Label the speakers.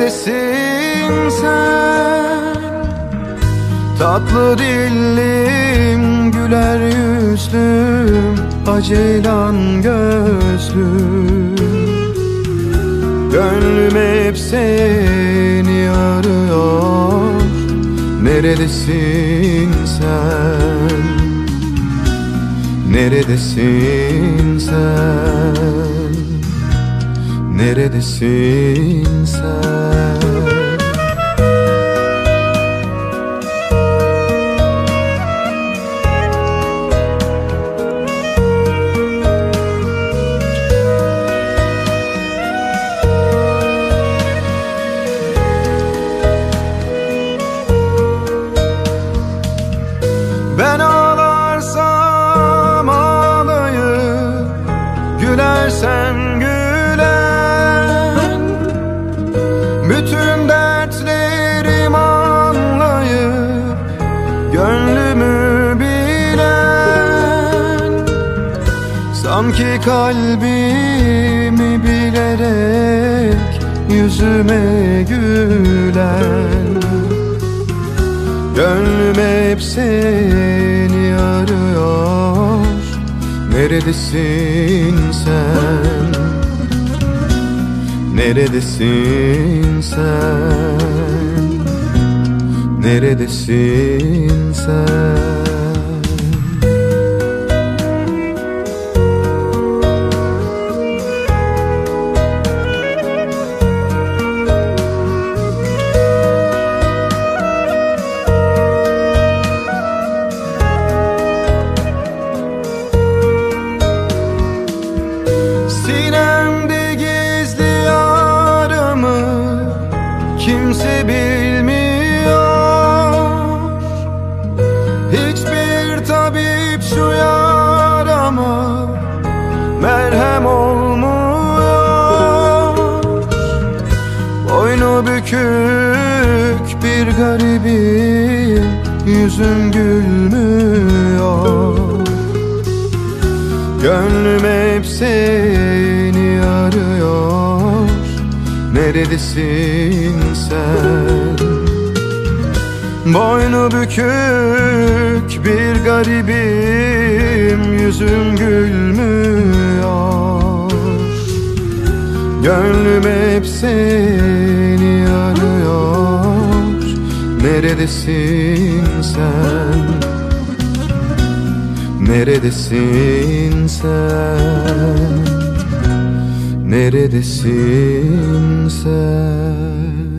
Speaker 1: Neredesin sen? Tatlı dillim, güler yüzlüm, aceylan gözlüm. Gönlüm hep seni arıyor. Neredesin sen? Neredesin sen? Neredesin sen? Ben ağlarsam ağlayıp, gülersen gülen, bütün dertlerim anlayıp, gönlümü bilen, sanki kalbimi bilerek yüzüme gülen. Gönlüm hep seni arıyor. Neredesin sen? Neredesin sen? Neredesin sen? Sinemde gizli yaramı kimse bilmiyor. Hiçbir tabip şu yarama merhem olmuyor. Boynu bükük bir garibim, yüzüm gülmüyor. Gönlüm hep seni arıyor. Neredesin sen? Boynu bükük bir garibim, yüzüm gülmüyor. Gönlüm hep seni arıyor. Neredesin sen? Neredesin sen? Neredesin sen?